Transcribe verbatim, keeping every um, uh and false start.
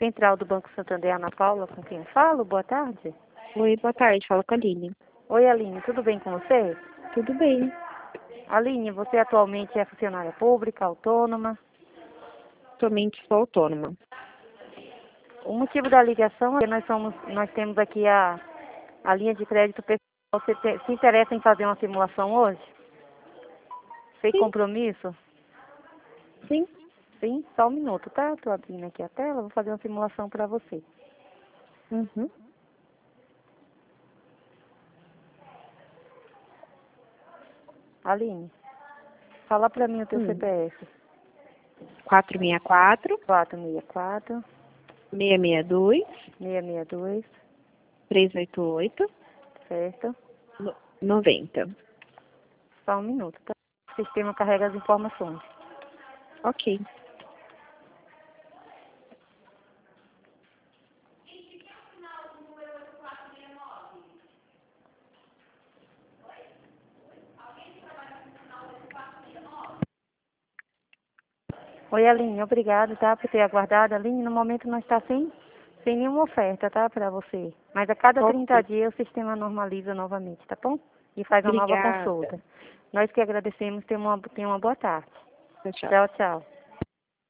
Central do Banco Santander, Ana Paula, com quem eu falo? Boa tarde. Oi, boa tarde. Fala com a Aline. Oi, Aline, tudo bem com você? Tudo bem. Aline, você atualmente é funcionária pública, autônoma? Atualmente sou autônoma. O motivo da ligação é que nós, somos, nós temos aqui a, a linha de crédito pessoal. Você te, se interessa em fazer uma simulação hoje? Sem Sim. compromisso? Sim. Sim, só um minuto, tá? Estou abrindo aqui a tela, vou fazer uma simulação para você. Uhum. Aline, fala para mim o teu Hum. C P F. quatro seis quatro, quatro seis quatro, seis seis dois, seis seis dois, três oito oito, certo? noventa. Só um minuto, tá? O sistema carrega as informações. Ok. Oi, Aline, obrigado, tá, por ter aguardado. Aline, no momento não está sem, sem nenhuma oferta, tá, para você. Mas a cada trinta Ok. dias o sistema normaliza novamente, tá bom? E faz uma nova Obrigada. consulta. Nós que agradecemos, tenha uma, tenha uma boa tarde. Tchau, tchau. Tchau, tchau.